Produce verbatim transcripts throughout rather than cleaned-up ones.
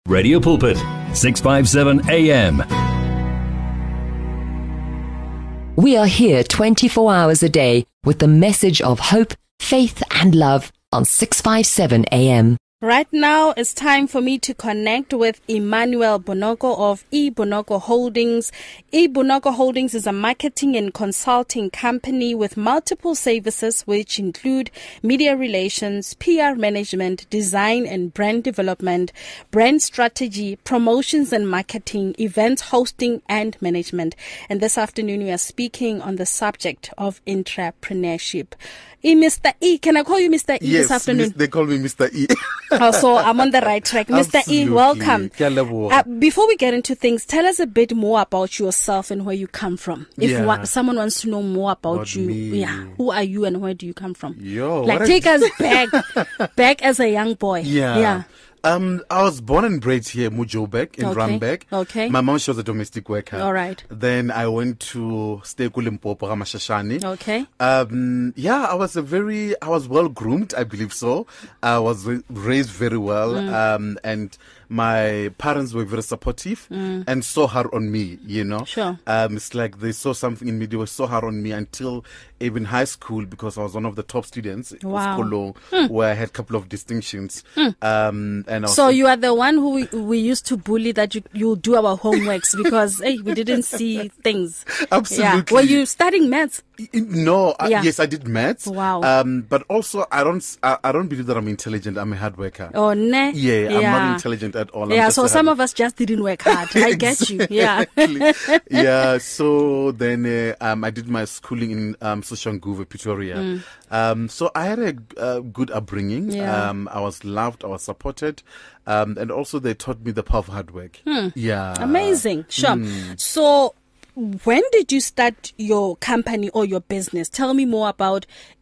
Radio Pulpit, six fifty-seven A M. We are here twenty-four hours a day with the message of hope, faith and love on six fifty-seven A M. Right now, it's time for me to connect with Emmanuel Bonoko of eBonoko Holdings. eBonoko Holdings is a marketing and consulting company with multiple services which include media relations, P R management, design and brand development, brand strategy, promotions and marketing, events hosting and management. And this afternoon, we are speaking on the subject of entrepreneurship. E, Mister E, can I call you Mister E yes, this afternoon? Yes, they call me Mister E. Oh, so I'm on the right track. Mister E, welcome. Uh, before we get into things, tell us a bit more about yourself and where you come from. If yeah. wa- someone wants to know more about, about you, me. yeah, who are you and where do you come from? Yo, like take us back, back as a young boy. Yeah. yeah. Um, I was born and bred here, Mujoburg, in okay. Randburg. Okay. My mom, she was a domestic worker. All right. Then I went to stay Limpopo, Ramashashani. Okay. Um, yeah, I was a very, I was well groomed, I believe so. I was ra- raised very well. Mm. Um, and my parents were very supportive mm. and saw her on me, you know. Sure. Um, it's like they saw something in me. They were so hard on me until even high school, because I was one of the top students wow. of Kolo, mm. where I had a couple of distinctions. Mm. Um, and I was so you are the one who we, we used to bully that you you do our homeworks because hey, we didn't see things. Absolutely. Yeah. Were you studying maths? No. Yeah. I, yes, I did maths. Wow. Um, but also I don't I, I don't believe that I'm intelligent. I'm a hard worker. Oh ne. Yeah, I'm yeah. not intelligent at all. I'm yeah. just So some hard- of us just didn't work hard. I get you. Yeah. yeah. So then uh, um, I did my schooling in um, Soshanguve, Pretoria. Mm. Um, so I had a uh, good upbringing. Yeah. Um, I was loved. I was supported. Um, and also they taught me the power of hard work. Hmm. Yeah. Amazing. Sure. Mm. So when did you start your company or your business? Tell me more about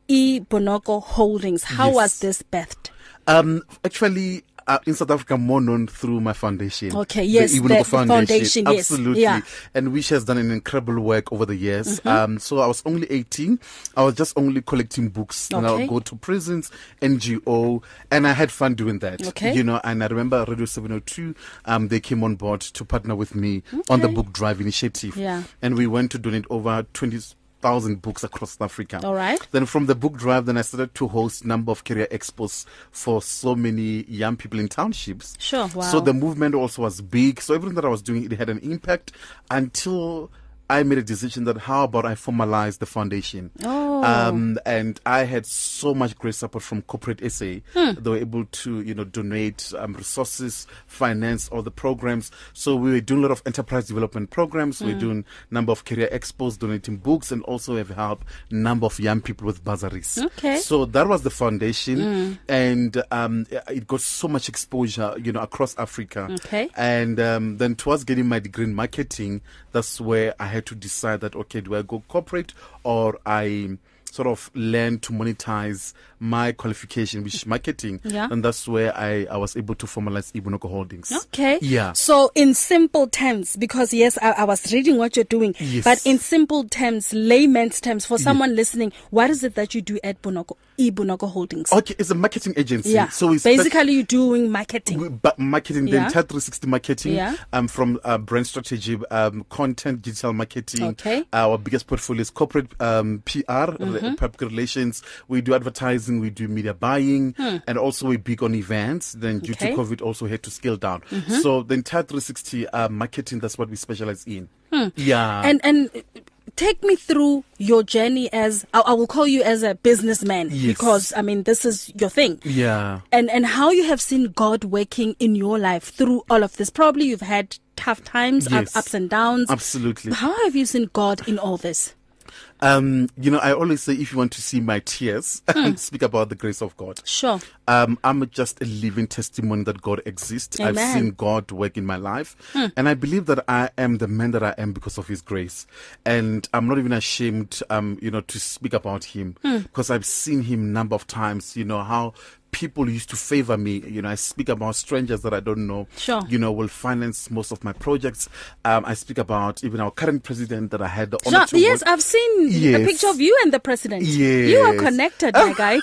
eBonoko Holdings. How yes. was this birthed? Um, actually, Uh, in South Africa, more known through my foundation. Okay, yes, the, the, foundation. the foundation, yes. Absolutely. Yeah. And which has done an incredible work over the years. Mm-hmm. Um, so I was only eighteen. I was just only collecting books. Okay. And I would go to prisons, N G O, and I had fun doing that. Okay. You know, and I remember Radio seven oh two, um, they came on board to partner with me okay. on the book drive initiative. Yeah. And we went to donate over twenty thousand books across South Africa. All right. Then from the book drive, then I started to host number of career expos for so many young people in townships. Sure. Wow. So the movement also was big. So everything that I was doing, it had an impact until I made a decision that how about I formalize the foundation. Oh. Um, and I had so much great support from Corporate S A. Hmm. They were able to, you know, donate um, resources, finance all the programs. So we were doing a lot of enterprise development programs. Hmm. We were doing number of career expos, donating books, and also have helped number of young people with bursaries. Okay. So that was the foundation. Hmm. And um, it got so much exposure, you know, across Africa. Okay. And um, then towards getting my degree in marketing, that's where I had to decide that, okay, do I go corporate or I sort of learn to monetize my qualification, which is marketing. Yeah. And that's where I, I was able to formalize eBonoko Holdings. Okay. Yeah. So in simple terms, because yes, I, I was reading what you're doing, Yes. but in simple terms, layman's terms, for someone yeah. listening, what is it that you do at Bonoko, eBonoko Holdings? Okay, it's a marketing agency. Yeah. So it's basically you're doing marketing. We, but marketing, Yeah. the entire three sixty marketing, Yeah. um, from uh, brand strategy, um, content, digital marketing. Okay. Our biggest portfolio is corporate um, P R, Mm-hmm. public relations. We do advertising, we do media buying, Hmm. and also we're big on events. Then due Okay. to COVID, also had to scale down. Mm-hmm. So the entire three sixty uh, marketing, that's what we specialize in. Hmm. Yeah. And and take me through your journey as I, I will call you as a businessman Yes. because I mean this is your thing. yeah. And and how you have seen God working in your life through all of this. Probably you've had tough times, Yes. up, ups and downs. Absolutely. How have you seen God in all this? Um, you know, I always say if you want to see my tears, speak about the grace of God. Sure. Um, I'm just a living testimony that God exists. Amen. I've seen God work in my life. Hmm. And I believe that I am the man that I am because of His grace. And I'm not even ashamed, um, you know, to speak about Him Hmm. because I've seen Him number of times, you know, how people used to favor me. You know, I speak about strangers that I don't know. Sure. You know, will finance most of my projects. Um, I speak about even our current president that I had the Sure. honor to Yes, work. I've seen Yes. a picture of you and the president. Yes. You are connected, my guy.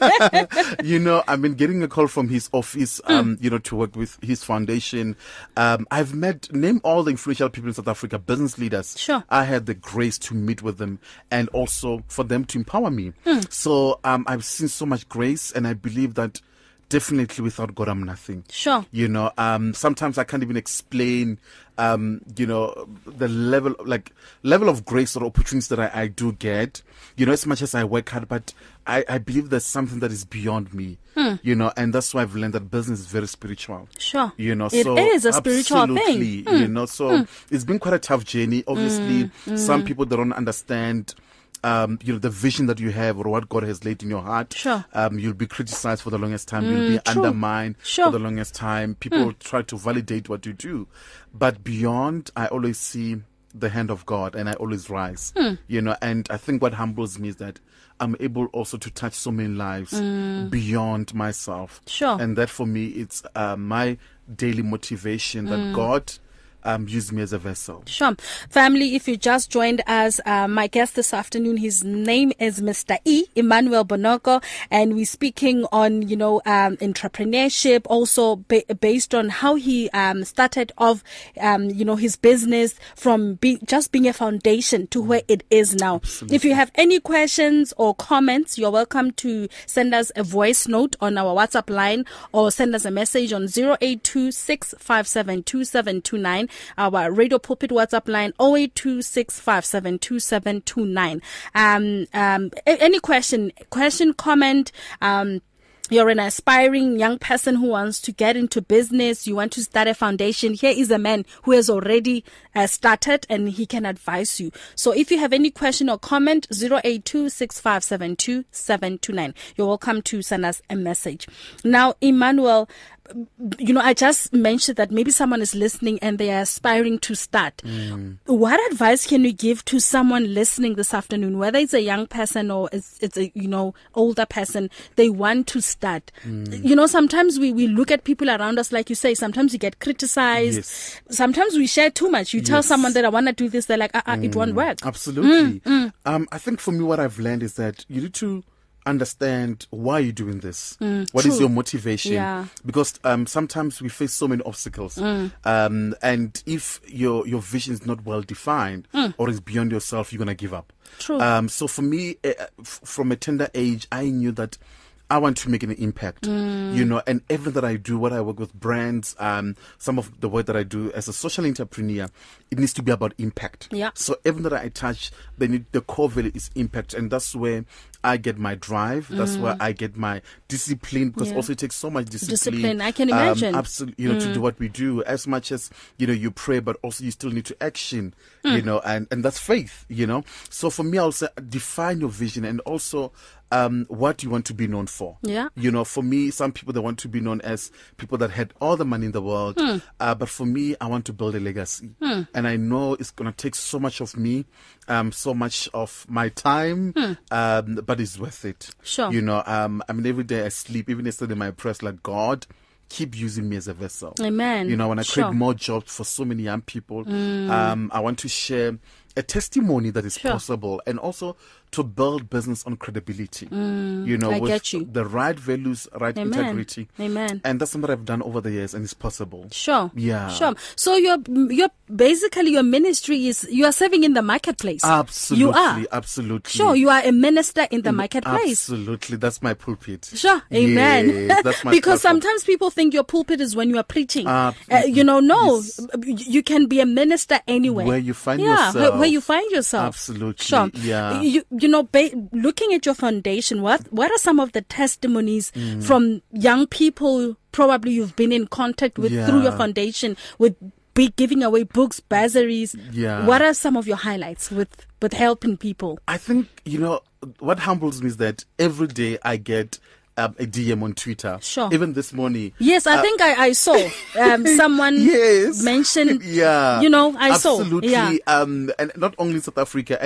You know, I've been getting a call from his office, um, mm. you know, to work with his foundation. Um, I've met, name all the influential people in South Africa, business leaders. Sure. I had the grace to meet with them and also for them to empower me. Mm. So um, I've seen so much grace, and I believe that definitely without God, I'm nothing. Sure. You know, um, sometimes I can't even explain, um, you know, the level, like, level of grace or opportunities that I, I do get, you know, as much as I work hard, but I, I believe there's something that is beyond me, hmm. you know, and that's why I've learned that business is very spiritual. Sure. You know, it so is a spiritual absolutely, thing. You know, so hmm. it's been quite a tough journey. Obviously, mm. some Mm. people, they don't understand Um, you know, the vision that you have or what God has laid in your heart. Sure. Um, you'll be criticized for the longest time. Mm, you'll be true. undermined Sure. for the longest time. People Mm. will try to validate what you do. But beyond, I always see the hand of God, and I always rise. Mm. You know, and I think what humbles me is that I'm able also to touch so many lives mm. beyond myself. Sure. And that for me, it's uh, my daily motivation that Mm. God Um, use me as a vessel. Sure. Family, if you just joined us, uh, my guest this afternoon, his name is Mister E, Emmanuel Bonoko, and we're speaking on, you know, um, entrepreneurship, also ba- based on how he um, started off, um, you know, his business from be- just being a foundation to where it is now. Absolutely. If you have any questions or comments, you're welcome to send us a voice note on our WhatsApp line or send us a message on zero eight two six five seven two seven two nine. Our Radio Pulpit WhatsApp line zero eight two six five seven two seven two nine. Um, um, a- any question, question, comment, um, you're an aspiring young person who wants to get into business. You want to start a foundation. Here is a man who has already uh, started, and he can advise you. So if you have any question or comment, zero eight two six five seven two seven two nine. You're welcome to send us a message. Now, Emmanuel, you know, I just mentioned that maybe someone is listening and they are aspiring to start. Mm. What advice can you give to someone listening this afternoon, whether it's a young person or it's, it's a, you know, older person, they want to start? Mm. You know, sometimes we, we look at people around us, like you say, sometimes you get criticized. Yes. Sometimes we share too much. You tell yes. someone that I want to do this, they're like, uh, uh, mm. it won't work. Absolutely. Mm. Mm. Um, I think for me, what I've learned is that you need to understand why you're doing this. Mm, what true. is your motivation? Yeah. Because um, sometimes we face so many obstacles. Mm. Um, and if your your vision is not well defined mm. or is beyond yourself, you're going to give up. True. Um, so for me, uh, f- from a tender age, I knew that I want to make an impact, mm. you know, and everything that I do, what I work with brands, um, some of the work that I do as a social entrepreneur, it needs to be about impact. Yeah. So everything that I touch, the, need, the core value is impact. And that's where I get my drive. That's Mm. where I get my discipline, because Yeah. also it takes so much discipline. Discipline, I can imagine. Um, absolutely, you know, Mm. to do what we do, as much as, you know, you pray, but also you still need to action, Mm. you know, and, and that's faith, you know. So for me, I'll say define your vision, and also um, what you want to be known for. Yeah. You know, for me, some people, they want to be known as people that had all the money in the world. Mm. Uh, but for me, I want to build a legacy. Mm. And I know it's going to take so much of me, um, so much of my time, Mm. um, but it's worth it. Sure. You know, um, I mean, every day I sleep, even yesterday in my prayers, like, God, keep using me as a vessel. Amen. You know, when I Sure. create more jobs for so many young people, Mm. um, I want to share a testimony that is Sure. possible, and also to build business on credibility. Mm, you know, I with get you. the right values, right Amen. integrity. Amen. And that's something that I've done over the years, and it's possible. Sure. Yeah. Sure. So your your basically your ministry is you are serving in the marketplace. Absolutely. You are. Absolutely. Sure, you are a minister in the marketplace. Absolutely. That's my pulpit. Sure, amen. Yes, that's my because platform. sometimes people think your pulpit is when you are preaching. Uh, Uh, you know, no, yes. you can be a minister anywhere. Where you find yeah, yourself. where, where you find yourself. Absolutely. Sure. Yeah. You you know, ba- looking at your foundation, what what are some of the testimonies Mm. from young people probably you've been in contact with through your Yeah. foundation with be giving away books, bursaries? Yeah. What are some of your highlights with with helping people? I think, you know, what humbles me is that every day I get um, a D M on Twitter. Sure. Even this morning. Yes, I uh, think I, I saw um, someone yes. mention. Yeah. You know, I saw. Absolutely. Yeah. Um, and not only in South Africa, and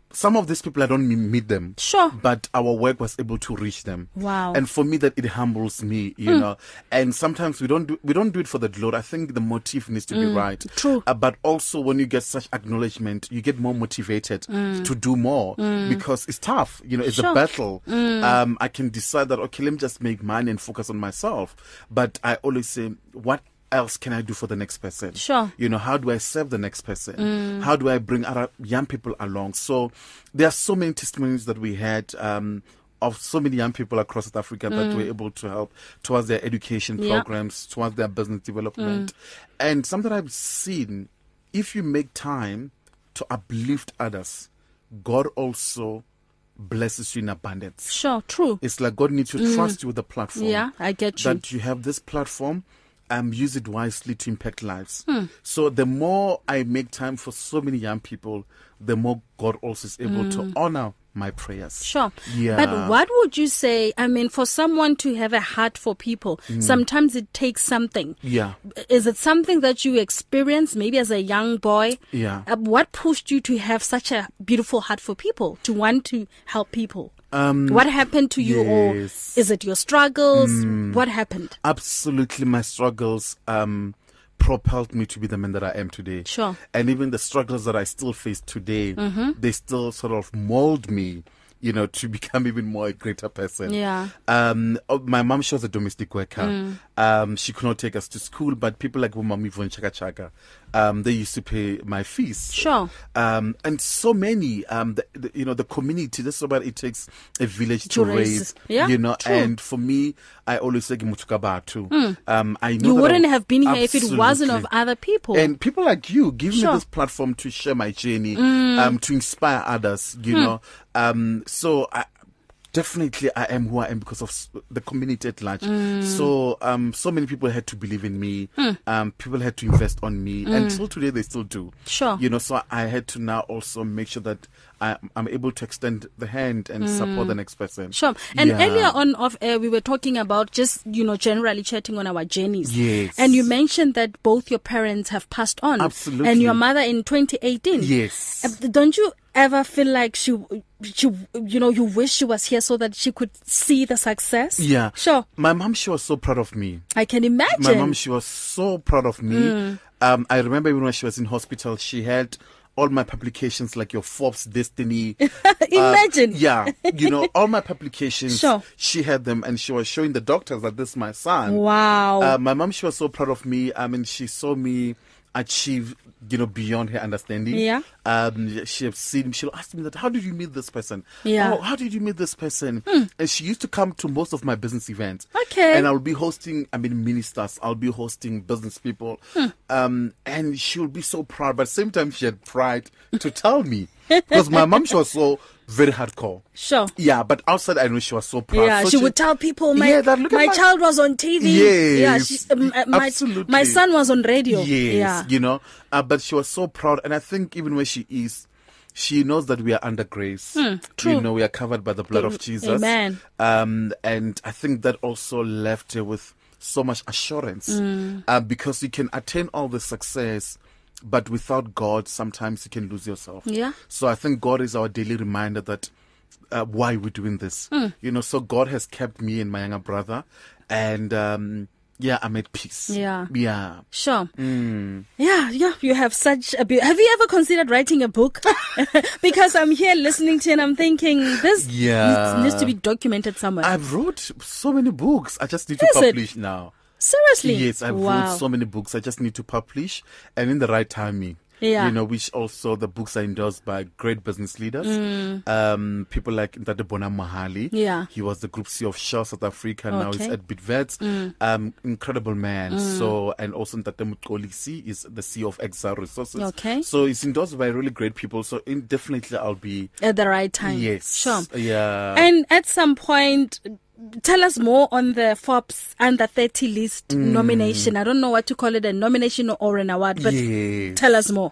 some of these people I don't meet them. Sure. But our work was able to reach them. Wow. And for me, that it humbles me, you mm. know. And sometimes we don't do we don't do it for the glory. I think the motive needs to mm. be right. True. Uh, but also when you get such acknowledgement, you get more motivated mm. to do more mm. because it's tough. You know, it's sure. a battle. Mm. Um, I can decide that, okay, let me just make money and focus on myself. But I always say, what else can I do for the next person? Sure. You know, how do I serve the next person? Mm. How do I bring other young people along? So there are so many testimonies that we had um, of so many young people across South Africa mm. that were able to help towards their education programs, yeah. towards their business development. Mm. And something I've seen, if you make time to uplift others, God also blesses you in abundance. Sure, true. It's like God needs to mm. trust you with the platform. Yeah, I get you. That you have this platform. Um, use it wisely to impact lives. Hmm. So the more I make time for so many young people, the more God also is able mm. to honor my prayers. Sure. Yeah. But what would you say, I mean, for someone to have a heart for people, mm. sometimes it takes something. Yeah. Is it something that you experienced maybe as a young boy? Yeah. Uh, what pushed you to have such a beautiful heart for people, to want to help people? Um, what happened to you, yes. or is it your struggles? Mm. What happened? Absolutely, my struggles um, propelled me to be the man that I am today. Sure. And even the struggles that I still face today, mm-hmm. they still sort of mold me, you know, to become even more a greater person. Yeah. Um, oh, my mom, she was a domestic worker. Mm. Um, she could not take us to school, but people like Mami Von Chaka Chaka, um, they used to pay my fees. Sure. Um, and so many, um, the, the, you know, the community, this is what it takes a village to, to raise, raise yeah, you know, true. And for me, I always say Mutukaba too. Mm. Um, I know you that wouldn't I, have been here absolutely. if it wasn't of other people. And people like you give sure. me this platform to share my journey, mm. um, to inspire others, you mm. know. Um, so I, definitely I am who I am because of the community at large. Mm. So um, so many people had to believe in me. Mm. Um, people had to invest on me. Mm. And till today they still do. Sure. You know, so I had to now also make sure that I, I'm able to extend the hand and mm. support the next person. Sure. And yeah. earlier on off air, we were talking about just, you know, generally chatting on our journeys. Yes. And you mentioned that both your parents have passed on. Absolutely. And your mother in twenty eighteen. Yes. Uh, don't you ever feel like she, she, you know, you wish she was here so that she could see the success? Yeah. Sure. My mom, she was so proud of me. I can imagine. My mom, she was so proud of me. Mm. Um, I remember even when she was in hospital, she had all my publications like your Forbes Destiny. Imagine. Uh, yeah. You know, all my publications, sure. she had them and she was showing the doctors that this is my son. Wow. Uh, my mom, she was so proud of me. I mean, she saw me achieve, you know, beyond her understanding. Yeah. Um, she have seen, she'll ask me that, how did you meet this person? Yeah. Oh, how did you meet this person? Hmm. And she used to come to most of my business events. Okay. And I'll be hosting, I mean, ministers, I'll be hosting business people. Hmm. Um, and she'll be so proud, but at the same time, she had pride to tell me. Because my mom, she was so very hardcore. Sure. Yeah, but outside, I know she was so proud. Yeah, so she, she would tell people, my yeah, that, look my, at my child was on T V. Yes. Yeah, she, um, uh, my, absolutely. My son was on radio. Yes, yeah. you know. Uh, but she was so proud. And I think even where she is, she knows that we are under grace. Hmm, true. You know, we are covered by the blood of Jesus. Amen. Um, and I think that also left her with so much assurance. Mm. Uh, because you can attain all the success, but without God, sometimes you can lose yourself. Yeah. So I think God is our daily reminder that uh, why we're doing this. Mm. You know, so God has kept me and my younger brother. And um, yeah, I'm at peace. Yeah. Yeah. Sure. Mm. Yeah, yeah. You have such a be- Have you ever considered writing a book? Because I'm here listening to you and I'm thinking this yeah. needs, needs to be documented somewhere. I've wrote so many books. I just need Is to publish it? now. Seriously? Yes, I've wow. wrote so many books. I just need to publish and in the right timing. Yeah. You know, which also the books are endorsed by great business leaders. Mm. Um, people like Ntate Bona Mahali. Yeah. He was the Group C of Shell South Africa. Now Okay. he's at Bidvets. Mm. Um, incredible man. Mm. So, and also Ntate Mutkolisi is the C E O of Exile Resources. Okay. So it's endorsed by really great people. So in, definitely I'll be. At the right time. Yes. Sure. Yeah. And at some point, tell us more on the Forbes under thirty list Mm. nomination. I don't know what to call it, a nomination or an award, but yes. tell us more.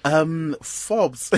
Um, Forbes.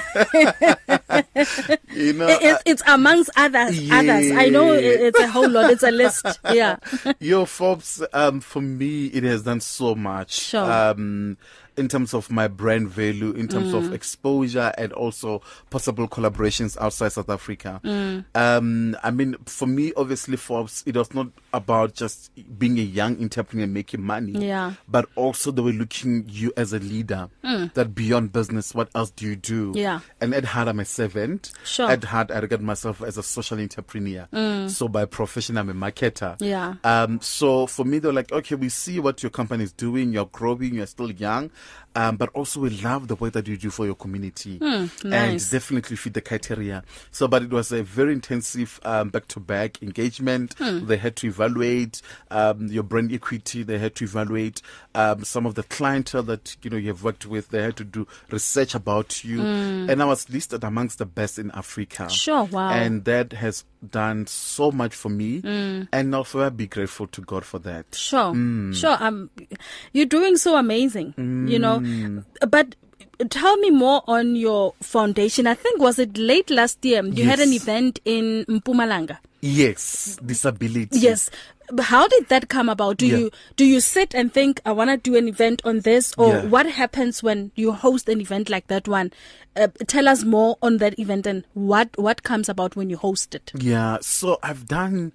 You know, it, it, it's amongst others. Yeah. Others. I know it, it's a whole lot. It's a list. Yeah. Your Forbes, um, for me, it has done so much. Sure. Um, in terms of my brand value, in terms Mm. of exposure, and also possible collaborations outside South Africa. Mm. Um, I mean, for me, obviously, Forbes, it was not about just being a young entrepreneur making money, Yeah. but also they were looking you as a leader. Mm. That beyond business, what else do you do? Yeah. And at heart, I'm a servant. Sure. At heart, I regard myself as a social entrepreneur. Mm. So by profession, I'm a marketer. Yeah. Um, so for me, they're like, okay, we see what your company is doing. You're growing. You're still young. Um, but also we love the work that you do for your community. Mm, And nice. definitely fit the criteria. So, but it was a very intensive um, back-to-back engagement. Hmm. They had to evaluate um, your brand equity. They had to evaluate um, some of the clientele that, you know, you have worked with. They had to do research about you. Mm. And I was listed amongst the best in Africa. Sure, wow. And that has done so much for me. Mm. And also I'll be grateful to God for that. Sure, Mm. sure. Um, you're doing so amazing, you know. Mm. But tell me more on your foundation. I think was it late last year you had an Yes. event in Mpumalanga. Yes, disability. Yes. But how did that come about? Do Yeah. you do you sit and think I want to do an event on this, or Yeah. what happens when you host an event like that one? Uh, tell us more on that event and what what comes about when you host it. Yeah, so I've done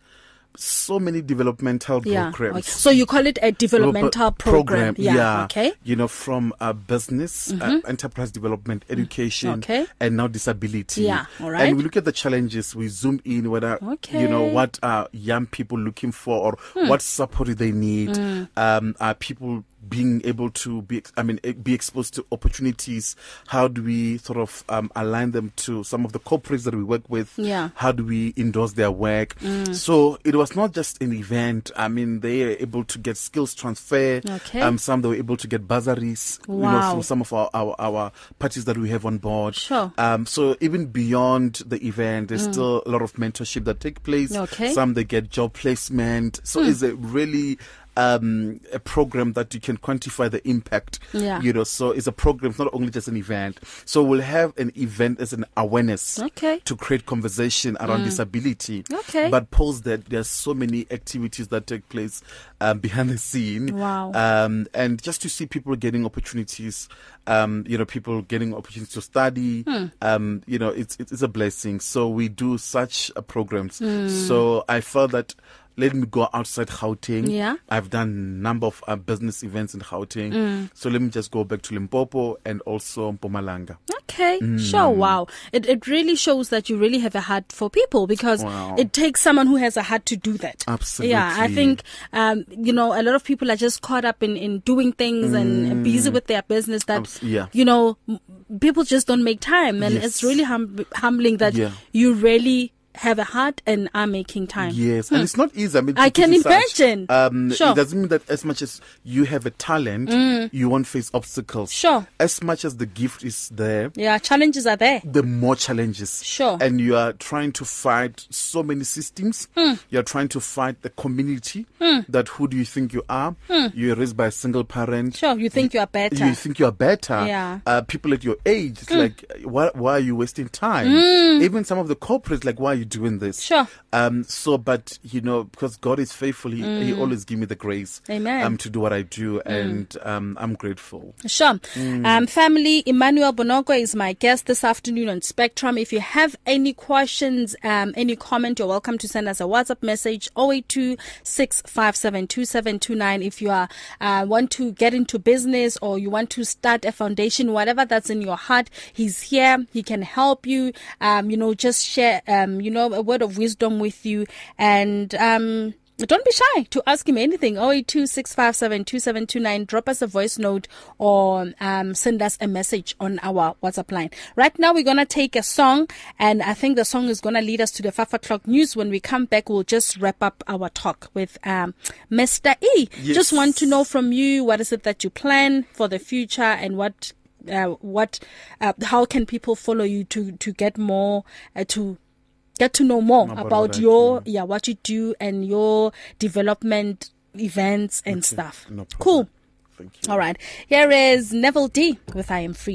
so many developmental Yeah. programs. Okay. So you call it a developmental program. Yeah. Okay. You know, from uh, business, uh, enterprise development, education, Okay. and now disability. Yeah, all right. And we look at the challenges, we zoom in whether, you know, Okay. what are young people looking for, or what support do they need. Um, are people being able to be, I mean, eh, be exposed to opportunities? How do we sort of um, align them to some of the corporates that we work with? Yeah. How do we endorse their work? So it was not just an event. I mean, they are able to get skills transfer. Okay. Um, some they were able to get bursaries. You know, Wow. from some of our, our, our parties that we have on board. Sure. Um, so even beyond the event, there's still a lot of mentorship that take place. Okay. Some they get job placement. So it's a really um, a program that you can quantify the impact. Yeah. You know, so it's a program, it's not only just an event. So we'll have an event as an awareness Okay. to create conversation around disability. Okay. But post that, there's so many activities that take place um, behind the scene. Wow. Um, and just to see people getting opportunities, um, you know, people getting opportunities to study, Hmm. um, you know, it's, it's a blessing. So we do such uh, programs. So I felt that let me go outside Gauteng. Yeah. I've done a number of uh, business events in Gauteng. So let me just go back to Limpopo and also Mpumalanga. Okay, sure. Wow. It it really shows that you really have a heart for people, because Wow. it takes someone who has a heart to do that. Absolutely. Yeah, I think, um, you know, a lot of people are just caught up in, in doing things and busy with their business that, Abs- yeah. you know, m- people just don't make time. And Yes. it's really hum- humbling that Yeah. you really have a heart and are making time. Yes, and it's not easy. I mean, I to can put it such, imagine. Um, Sure. It doesn't mean that as much as you have a talent, you won't face obstacles. Sure. As much as the gift is there, Yeah, challenges are there. the more challenges. Sure. And you are trying to fight so many systems. You're trying to fight the community. That who do you think you are? You're raised by a single parent. Sure, you think you are better. You think you are better. Yeah. Uh, people at your age, it's like, why, why are you wasting time? Even some of the corporates, like, why are you doing this? Sure. Um, so, but, you know, because God is faithful, He, he always give me the grace Amen. um, to do what I do. And um, I'm grateful. Sure. Mm. Um, family, Emmanuel Bonoko is my guest this afternoon on Spectrum. If you have any questions, um, any comment, you're welcome to send us a WhatsApp message, zero eight two, six five seven, two seven two nine. If you are uh, want to get into business or you want to start a foundation, whatever that's in your heart, he's here. He can help you. Um, you know, just share, um, you know, a word of wisdom with you. And, um, don't be shy to ask him anything. zero eight two, six five seven, two seven two nine. Drop us a voice note or um, send us a message on our WhatsApp line. Right now, we're going to take a song, and I think the song is going to lead us to the five o'clock news. When we come back, we'll just wrap up our talk with um, Mister E. Yes. Just want to know from you, what is it that you plan for the future, and what, uh, what, uh, how can people follow you to, to get more, uh, to get to know more About about what I your do. yeah what you do and your development events and Okay, stuff. no problem. Cool. Thank you. All right. Here is Neville D with I Am Free.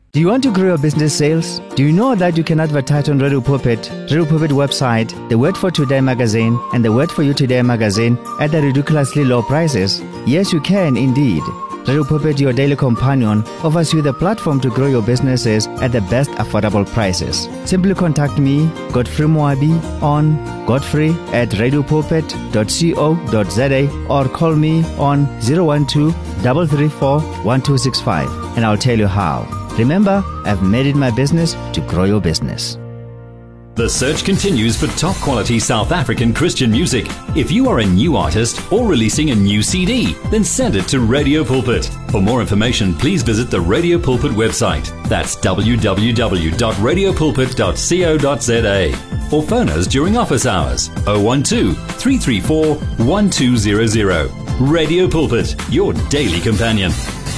Do you want to grow your business sales? Do you know that you can advertise on Radio Pulpit, Radio Pulpit website, the Word for Today magazine, and the Word for You Today magazine at the ridiculously low prices? Yes, you can indeed. Radio Pulpit, your daily companion, offers you the platform to grow your businesses at the best affordable prices. Simply contact me, Godfrey Moabi, on godfrey at radiopulpit dot co dot za or call me on zero one two, three three four, one two six five and I'll tell you how. Remember, I've made it my business to grow your business. The search continues for top quality South African Christian music. If you are a new artist or releasing a new C D, then send it to Radio Pulpit. For more information, please visit the Radio Pulpit website. That's w w w dot radio pulpit dot co dot za. Or phone us during office hours zero one two, three three four, one two zero zero. Radio Pulpit, your daily companion.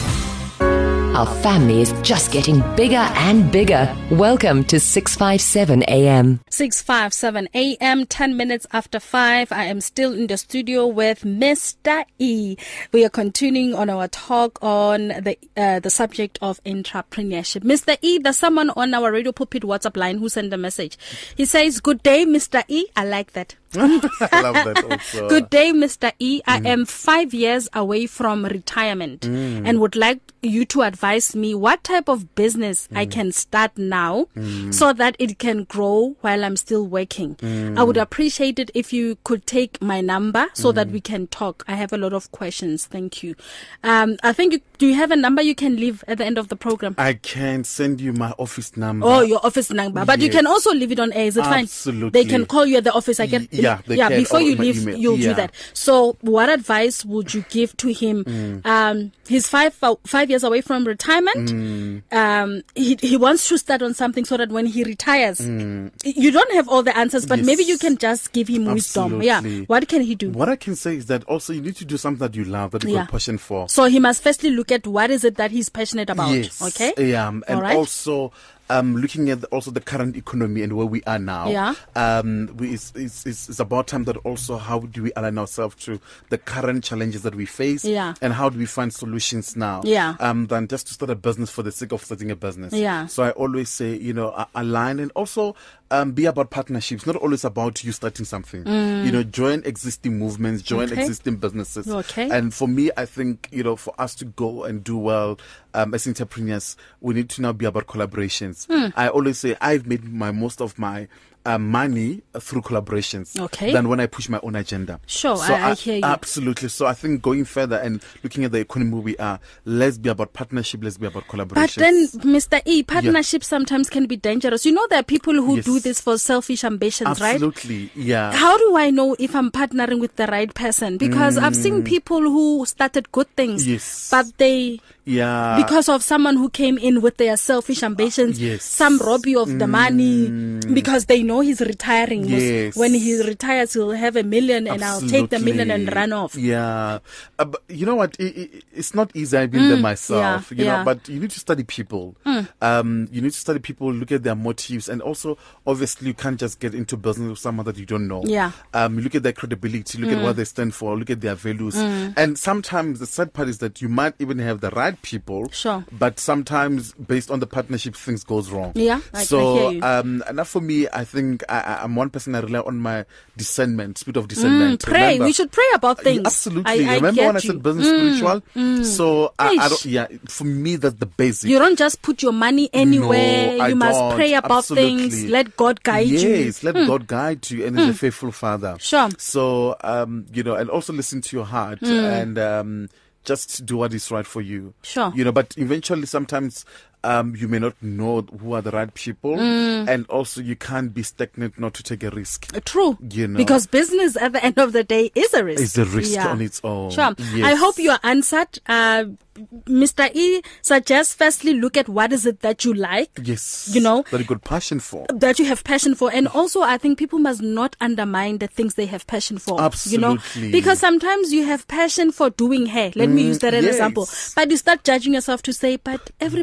Our family is just getting bigger and bigger. Welcome to six fifty-seven A M. six fifty-seven A M, ten minutes after five. I am still in the studio with Mister E. We are continuing on our talk on the uh, the subject of entrepreneurship. Mister E, there's someone on our Radio Pulpit WhatsApp line who sent a message. He says, "Good day, Mister E." I like that. I love that also. Good day, Mister E. I mm. am five years away from retirement mm. and would like you to advise me what type of business mm. I can start now mm. so that it can grow while I'm still working. Mm. I would appreciate it if you could take my number so mm. that we can talk. I have a lot of questions. Thank you. Um, I think, you, do you have a number you can leave at the end of the program? I can send you my office number. Oh, your office number. But yes. you can also leave it on air. Is it fine? Absolutely. They can call you at the office. I can. Y- Yeah, yeah. can. Before or you leave, email. you'll yeah. do that. So, what advice would you give to him? Mm. Um, he's five five years away from retirement. Mm. Um, he he wants to start on something so that when he retires, mm. you don't have all the answers, but yes. maybe you can just give him Absolutely. wisdom. Yeah. What can he do? What I can say is that also you need to do something that you love, that you yeah. got passion for. So he must firstly look at what is it that he's passionate about. Yes. Okay. Yeah. And all right. also. Um, looking at the, also the current economy and where we are now, yeah. um, we, it's, it's, it's, it's about time that also how do we align ourselves to the current challenges that we face, yeah. and how do we find solutions now, yeah. um, than just to start a business for the sake of starting a business. Yeah. So I always say, you know, uh, align and also um, be about partnerships, not always about you starting something. Mm. You know, join existing movements, join okay. existing businesses. Okay. And for me, I think, you know, for us to go and do well um, as entrepreneurs, we need to now be about collaborations. Mm. I always say I've made my most of my uh, money uh, through collaborations okay. than when I push my own agenda. Sure, so I, I I hear you. Absolutely. So I think going further and looking at the economy we are, let's be about partnership, let's be about collaborations. But then, Mister E, partnership yeah. sometimes can be dangerous. You know, there are people who yes. do this for selfish ambitions, absolutely. right? Absolutely, yeah. How do I know if I'm partnering with the right person? Because mm. I've seen people who started good things, yes. but they... Yeah. Because of someone who came in with their selfish ambitions, uh, yes. some rob you of mm. the money because they know he's retiring. Yes. When he retires, he'll have a million and Absolutely. I'll take the million and run off. Yeah. Uh, but you know what? It, it, it's not easy. I've been mm. there myself, yeah. you yeah. know, but you need to study people. Mm. Um, you need to study people, look at their motives, and also, obviously, you can't just get into business with someone that you don't know. Yeah. Um, you look at their credibility, look mm. at what they stand for, look at their values. Mm. And sometimes the sad part is that you might even have the right people. Sure. But sometimes, based on the partnership, things goes wrong. Yeah, I, so, I hear you. um, enough for me. I think I, I'm one person. I rely on my discernment, spirit of discernment. Mm, pray. Remember, we should pray about things. Uh, absolutely. I, I Remember when I said you. business mm, spiritual? Mm. So I, I don't. Yeah, for me that's the basic. You don't just put your money anywhere. No, you I must don't. pray about Absolutely. things. Let God guide yes, you. Yes, let mm. God guide you, and mm. He's a faithful Father. Sure. So um, you know, and also listen to your heart mm. and um. just do what is right for you. Sure. You know, but eventually sometimes um, you may not know who are the right people. Mm. And also you can't be stagnant not to take a risk. True. You know. Because business at the end of the day is a risk. It's a risk yeah. on its own. Sure. Yes. I hope you are answered. Uh, Mister E suggests firstly look at what is it that you like. Yes. You know. That you got passion for. That you have passion for. And also I think people must not undermine the things they have passion for. Absolutely. You know. Because sometimes you have passion for doing hair. Let mm, me use that as an yes. example. But you start judging yourself to say, but everybody's doing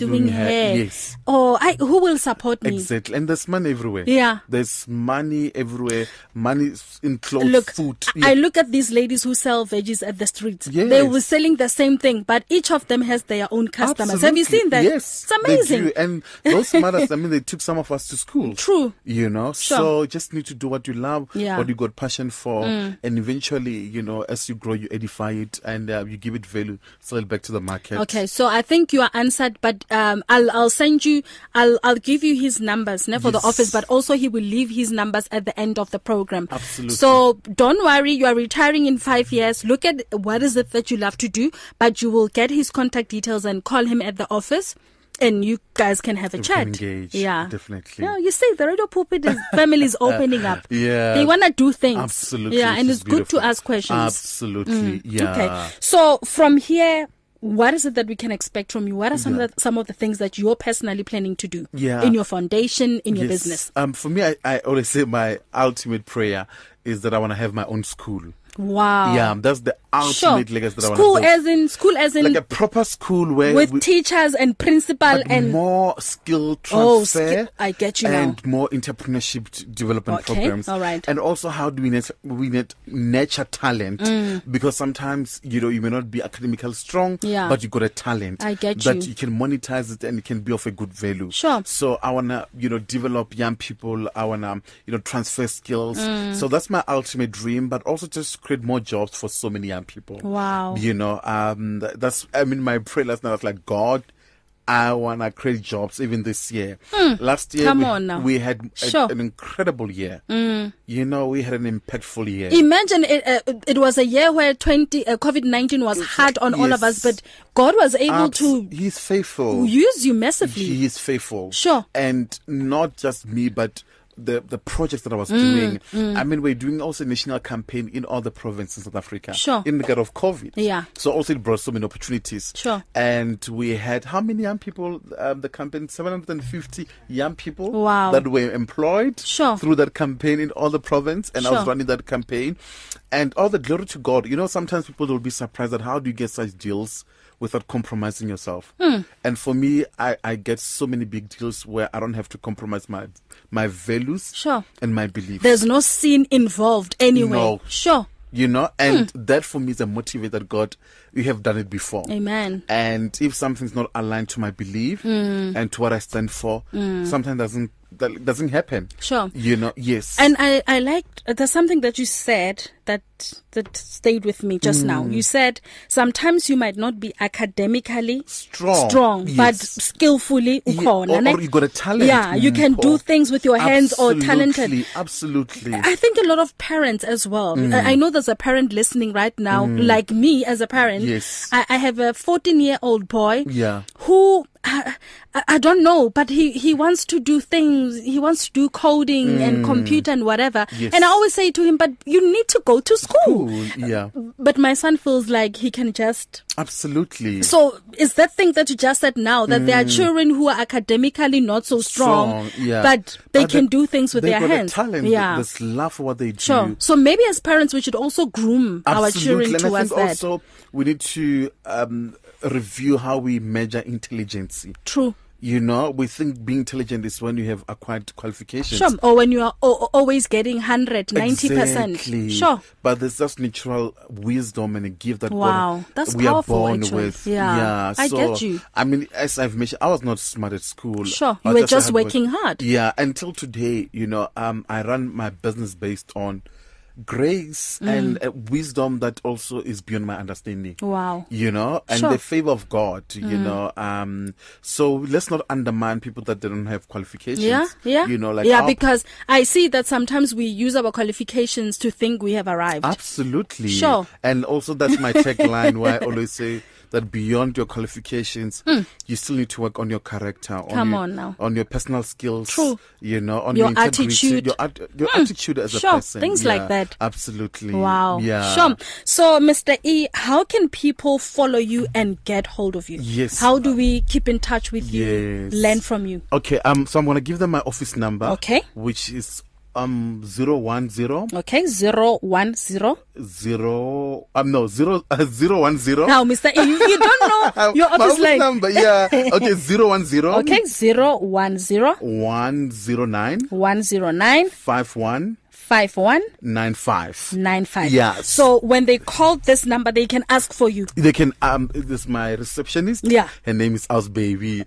doing, doing hair. hair, yes. Or I, who will support me? Exactly. And there's money everywhere. Yeah. There's money everywhere. Money in clothes, Look, food. I look at these ladies who sell veggies at the streets. Yes. They were selling the same thing, but each of them has their own customers. Absolutely. Have you seen that? Yes. It's amazing. They do. And those mothers, I mean, they took some of us to school. True. You know, Sure. so just need to do what you love, Yeah. what you got passion for, mm. and eventually, you know, as you grow, you edify it and uh, you give it value, sell it back to the market. Okay, so I think you are answered, but um, I'll I'll send you, I'll I'll give you his numbers now for Yes. the office, but also he will leave his numbers at the end of the program. Absolutely. So don't worry, you are retiring in five years. Look at what is it that you love to do, but you will get his contact details and call him at the office. And you guys can have a We chat. can engage, Yeah. definitely. Yeah, you see, the Radio Pulpit is, family is opening up. Yeah. They want to do things. Absolutely. Yeah, and Which it's is good to beautiful. ask questions. Absolutely. Yeah. Okay. So from here, what is it that we can expect from you? What are some Yeah. of the, some of the things that you're personally planning to do Yeah. in your foundation, in your Yes. business? Um, for me, I, I always say my ultimate prayer is that I want to have my own school. Wow. Yeah, that's the Sure. ultimate legacy that School I want to as in school as in like a proper school where with we, teachers and principal but and more skill Oh, transfer. ski- I get you now. and more entrepreneurship t- development Okay, programs. all right. And also, how do we nat- we net- nurture talent? Mm. Because sometimes you know you may not be academically strong, Yeah. but you got a talent. I get that you. you can monetize it and it can be of a good value. Sure. So I wanna you know develop young people. I wanna you know transfer skills. Mm. So that's my ultimate dream. But also just create more jobs for so many young people. Wow. You know, um, th- that's, I mean, my prayer last night was like, God, I want to create jobs even this year. Mm. Last year, Come we, on now. we had a, Sure. an incredible year. Mm. You know, we had an impactful year. Imagine it, uh, it was a year where twenty uh, COVID nineteen was hard on all of us, Yes. but God was able Abs- to He's faithful. use you massively. He is faithful. Sure. And not just me, but the the projects that I was Mm, doing. mm. I mean, we're doing also a national campaign in all the provinces in South Africa. Sure. In regard of COVID. Yeah. So also it brought so many opportunities. Sure. And we had how many young people? Um, the campaign seven hundred fifty young people. Wow. That were employed. Sure. Through that campaign in all the province, and I was Sure. running that campaign, and all the glory to God. You know, sometimes people will be surprised at how do you get such deals without compromising yourself. Hmm. And for me, I, I get so many big deals where I don't have to compromise my my values Sure. and my beliefs. There's no sin involved anyway. No. Sure. You know, and that for me is a motivate that God, you have done it before. Amen. And if something's not aligned to my belief Mm. and to what I stand for, Mm. sometimes doesn't that doesn't happen. Sure. You know, yes. And I, I liked, uh, there's something that you said that that stayed with me just now. Mm. You said sometimes you might not be academically strong, strong yes. but skillfully Yeah, ukhona, or, ne? or you got a talent. Yeah, you can Mm, do or- things with your hands or talented. Absolutely, absolutely. I think a lot of parents as well. Mm. I I know there's a parent listening right now, Mm. like me as a parent. Yes. I, I have a fourteen year old boy Yeah. who I, I, I don't know, but he, he wants to do things. He wants to do coding and Mm. computer and whatever. Yes. And I always say to him, but you need to go to school. Cool. Yeah. But my son feels like he can just. Absolutely. So is that thing that you just said now that there are Mm. children who are academically not so strong, Strong, yeah. but they But can they- do things with they their got a hands. talent. Yeah. There's love for what they do. Sure. So maybe as parents, we should also groom our Absolutely. children And I towards think that. also we need to um, review how we measure intelligence. True. You know, we think being intelligent is when you have acquired qualifications. Sure. Or when you are o- always getting one hundred, ninety percent. Exactly. Sure. But there's just natural wisdom and a gift that Wow. God, That's we powerful, are born actually. with. Yeah. I so, get you. I mean, as I've mentioned, I was not smart at school. Sure. I You was were a just hard work- working hard. Yeah. Until today, you know, um, I run my business based on grace Mm. and uh, wisdom that also is beyond my understanding. Wow. You know, and Sure. the favor of God, you Mm. know. Um, so let's not undermine people that they don't have qualifications. Yeah, yeah. You know, like yeah, our- because I see that sometimes we use our qualifications to think we have arrived. Absolutely. Sure. And also that's my tagline where I always say that beyond your qualifications, Mm. you still need to work on your character, on Come your, on now. on your personal skills. True. You know, on Your your, integrity, attitude. your, at, your Mm. attitude as Sure, a person. things Yeah, like that. Absolutely. Wow. Yeah. Sure. So, Mister E, how can people follow you and get hold of you? Yes. How do we keep in touch with you, Yes. learn from you? Okay. Um. So I'm gonna give them my office number. Okay. Which is um zero one zero Okay, zero one zero. zero um no zero uh, zero one zero. Now, Mister E, you, you don't know your My office office line. number, yeah. Okay, zero one zero. Okay, zero one zero one zero nine one zero nine five one five one nine five. nine five. Yes. So when they call this number, they can ask for you. They can um this is my receptionist. Yeah. Her name is House Baby.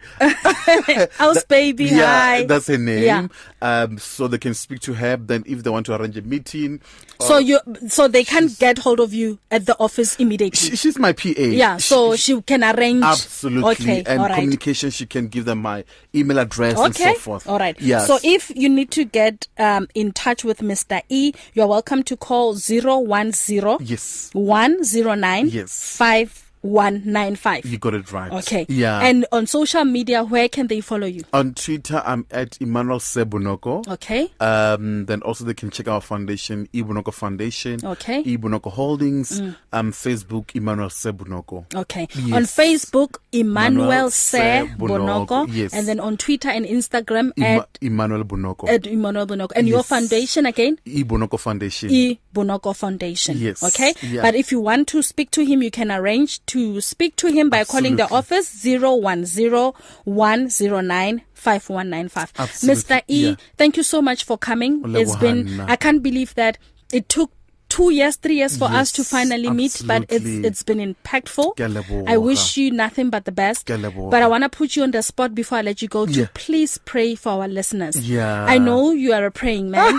House Baby, Yeah, hi. that's her name. Yeah. Um so they can speak to her. Then if they want to arrange a meeting. So you, so they can get hold of you at the office immediately. She, she's my P A. Yeah, so she, she can arrange. Absolutely. Okay, and all right. communication, she can give them my email address and Okay, so forth. all right. Yes. So if you need to get um, in touch with Mister E, you're welcome to call zero one zero Yes. one zero nine Yes. five one nine five. You got it right. Okay. Yeah. And on social media, where can they follow you? On Twitter, I'm at Emmanuel Sebunoko. Okay. Um, then also they can check our foundation, Ibunoko Foundation. Okay. Ibunoko Holdings. Mm. Um, Facebook, Emmanuel Sebunoko. Okay. Yes. On Facebook, Emmanuel Emmanuel Se Se Bonoko. Bonoko. Yes. And then on Twitter and Instagram Ima- at Emmanuel Bonoko. at Emmanuel Bonoko. And your Yes. foundation again? Ibunoko Foundation. E Bonoko Foundation. Yes. Okay. Yeah. But if you want to speak to him, you can arrange to speak to him by Absolutely. calling the office zero one zero one zero nine five one nine five. Absolutely. Mister E, Yeah. thank you so much for coming. Ole It's been, Bohana. I can't believe that it took two years, three years for us to Yes, finally meet, but it's absolutely. it's been impactful. Ke a leboha. I wish you nothing but the best. Ke a leboha. But I want to put you on the spot before I let you go to Yeah. please pray for our listeners. Yeah. I know you are a praying man.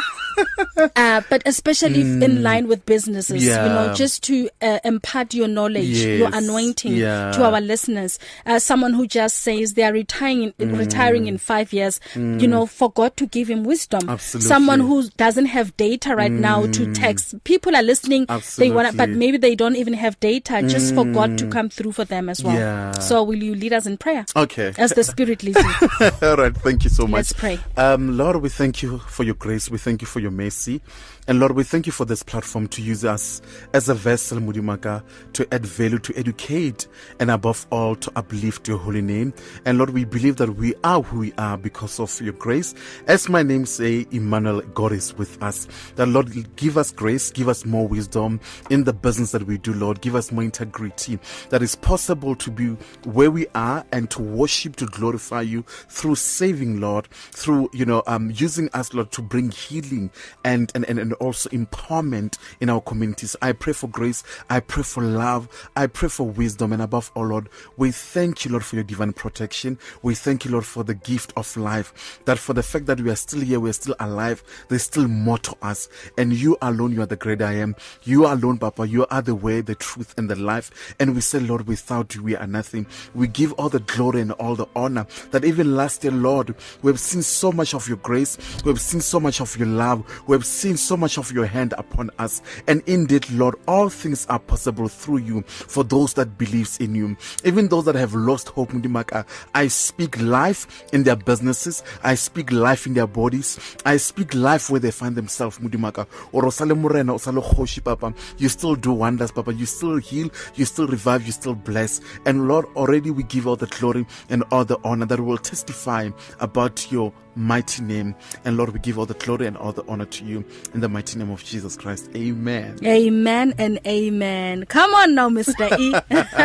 Uh, but especially mm. in line with businesses, Yeah. you know, just to uh, impart your knowledge, Yes. your anointing Yeah. to our listeners. Uh, someone who just says they are retiring, mm. retiring in five years, mm. you know, for God to give him wisdom. Absolutely. Someone who doesn't have data right mm. now to text. People are listening. Absolutely. They want, but maybe they don't even have data. Just mm. for God to come through for them as well. Yeah. So will you lead us in prayer? Okay. As the Spirit leads you. All right. Thank you so much. Let's pray. Um, Lord, we thank you for your grace. We thank you for your mercy. And Lord, we thank you for this platform to use us as a vessel, Mudimaka, to add value, to educate, and above all, to uplift your holy name. And Lord, we believe that we are who we are because of your grace. As my name say, Emmanuel, God is with us. That Lord, give us grace, give us more wisdom in the business that we do, Lord. Give us more integrity that is possible to be where we are and to worship, to glorify you through saving, Lord, through, you know, um, using us, Lord, to bring healing and, and, and, and also empowerment in our communities. I pray for grace. I pray for love. I pray for wisdom. And above all, Lord, we thank you, Lord, for your divine protection. We thank you, Lord, for the gift of life. That for the fact that we are still here, we are still alive, there's still more to us. And you alone, you are the great I am. You alone, Papa, you are the way, the truth, and the life. And we say, Lord, without you, we are nothing. We give all the glory and all the honor. That even last year, Lord, we have seen so much of your grace. We have seen so much of your love. We have seen so much of your hand upon us. And indeed, Lord, all things are possible through you for those that believes in you. Even those that have lost hope, Mudimaka, I speak life in their businesses. I speak life in their bodies. I speak life where they find themselves, Mudimaka. Or Osale Murena, Osale Khoshi, Papa. You still do wonders, Papa. You still heal. You still revive. You still bless. And Lord, already we give all the glory and all the honor that will testify about your mighty name. And Lord, we give all the glory and all the honor to you in the mighty name of Jesus Christ. Amen. Amen and amen. Come on now, Mister E.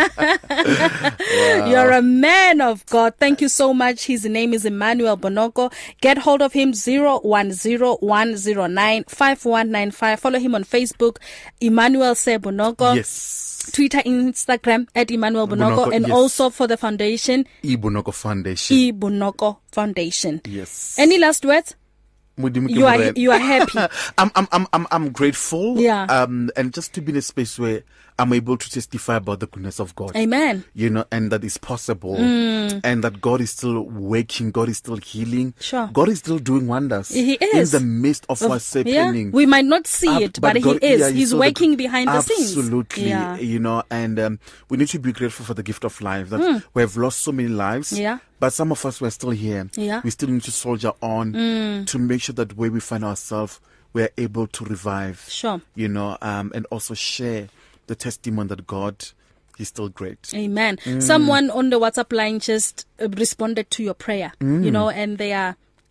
Wow. You're a man of God. Thank you so much. His name is Emmanuel Bonoko. Get hold of him zero one zero one zero nine five one nine five. Follow him on Facebook, Emmanuel Se Bonoko. Yes. Twitter, Instagram at Emmanuel Bonoko, Bonoko, and yes. also for the foundation, Ibunoko Foundation. Ibunoko Foundation. Yes. Any last words? You are you are happy. I'm I'm I'm I'm I'm grateful. Yeah. Um, and just to be in a space where I'm able to testify about the goodness of God. Amen. You know, and that is possible, mm. and that God is still working. God is still healing. Sure. God is still doing wonders. He is in the midst of, of what's happening. Yeah. We might not see uh, it, but, but God, he is. Yeah, he's working the, behind the scenes. Absolutely. Yeah. You know, and um, we need to be grateful for the gift of life. That mm. we have lost so many lives. Yeah. But some of us were still here. Yeah. We still need to soldier on mm. to make sure that where we find ourselves, we're able to revive. Sure. You know, um, and also share the testimony that God is still great. Amen. Mm. Someone on the WhatsApp line just uh, responded to your prayer, mm. you know, and they are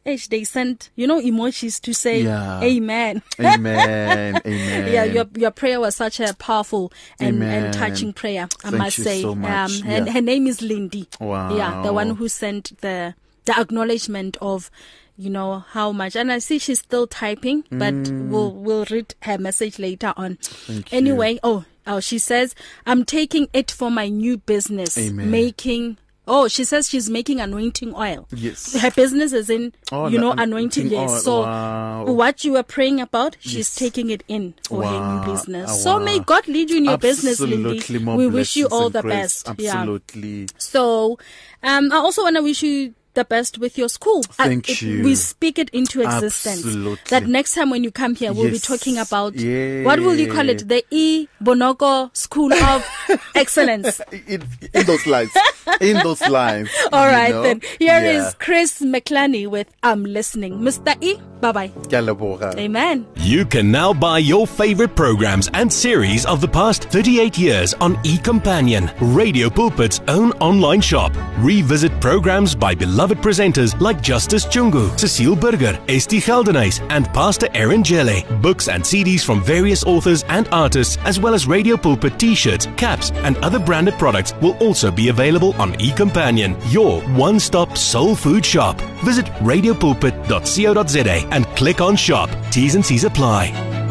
Ish, they sent, you know, emojis to say Yeah. amen. Amen. Amen. Yeah, your your prayer was such a powerful and, Amen. and touching prayer, I Thank must you say. so much. Um, and Yeah. her name is Lindy. Wow. Yeah, the one who sent the the acknowledgement of, you know, how much. And I see she's still typing, but Mm. we'll we'll read her message later on. Thank you. Anyway, oh, oh, she says, I'm taking it for my new business, Amen. making. Oh, she says she's making anointing oil. Yes. Her business is in, Oh, you know, the anointing. anointing Yes. oil. So Wow. what you were praying about, she's Yes. taking it in for her Wow. new business. Ah, So wow. may God lead you in your business, Lindy. Absolutely. More We wish you blessings all and the grace. best. Yeah. Absolutely. So, um, I also want to wish you the best with your school. Thank Uh, it- you. We speak it into existence. Absolutely. That next time when you come here, we'll be Yes. talking about, Yeah. what will you call it? The E. Bonoko School of Excellence. In, in those lines. In those lines. All you right, know? then. Here Yeah. is Chris McClany with I'm Listening. Mister E, bye-bye. Ke a leboga. Amen. You can now buy your favorite programs and series of the past thirty-eight years on eCompanion, Radio Pulpit's own online shop. Revisit programs by beloved presenters like Justice Chungu, Cecile Burger, Esti Geldenhuys, and Pastor Aaron Jelle. Books and C Ds from various authors and artists, as well as Radio Pulpit t-shirts, caps, and other branded products will also be available on eCompanion, your one-stop soul food shop. Visit radio pulpit dot co dot za and click on shop. T's and C's apply.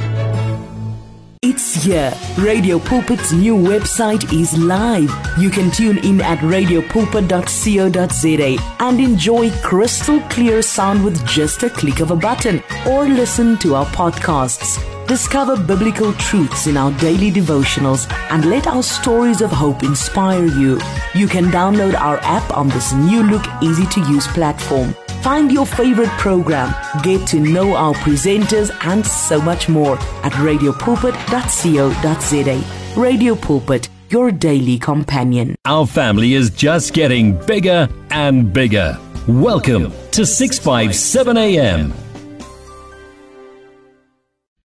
It's here. Radio Pulpit's new website is live. You can tune in at radio pulpit dot co dot za and enjoy crystal clear sound with just a click of a button, or listen to our podcasts. Discover biblical truths in our daily devotionals and let our stories of hope inspire you. You can download our app on this new look, easy to use platform. Find your favorite program, get to know our presenters, and so much more at radio pulpit dot co dot za. Radio Pulpit, your daily companion. Our family is just getting bigger and bigger. Welcome to six fifty-seven A M.